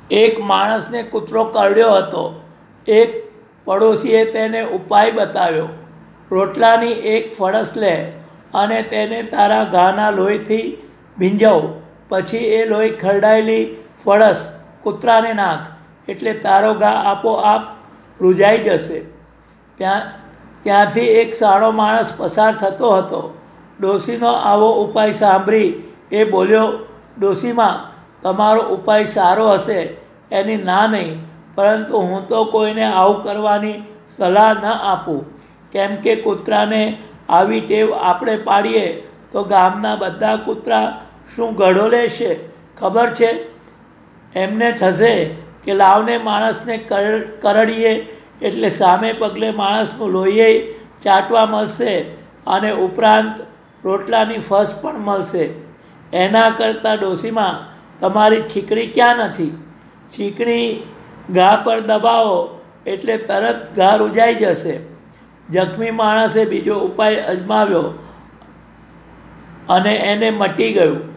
એક માણસને કૂતરો કરડ્યો હતો. એક પડોશીએ તેને ઉપાય બતાવ્યો. રોટલાની એક ફળસ લે અને તેને તારા ઘાના લોહીથી ભીંજવ. પછી એ લોહી ખરડાયેલી ફળસ કૂતરાને નાખ, એટલે તારો ઘા આપોઆપ રૂઝાઈ જશે. ત્યાંથી એક સાણો માણસ પસાર થતો હતો. ડોશીનો આવો ઉપાય સાંભળી એ બોલ્યો, ડોશીમાં, તમારો ઉપાય સારો હશે એની ના નહીં, પરંતુ હું તો કોઈને આવું કરવાની સલાહ ન આપું. કેમ કે કૂતરાને આવી ટેવ આપણે પાડીએ તો ગામના બધા કૂતરા શું ગળો લેશે ખબર છે? એમને થશે કે લાવને માણસને કરડીએ એટલે સામે પગલે માણસનું લોહીએ ચાટવા મળશે અને ઉપરાંત રોટલાની ફસ પણ મળશે. એના કરતાં ડોશીમાં, તમારી છીકણી ક્યાં નથી? છીકણી ઘા પર દબાવો એટલે તરત ઘા રૂઝાઈ જશે. જખમી માણસે બીજો ઉપાય અજમાવ્યો અને એને મટી ગયું.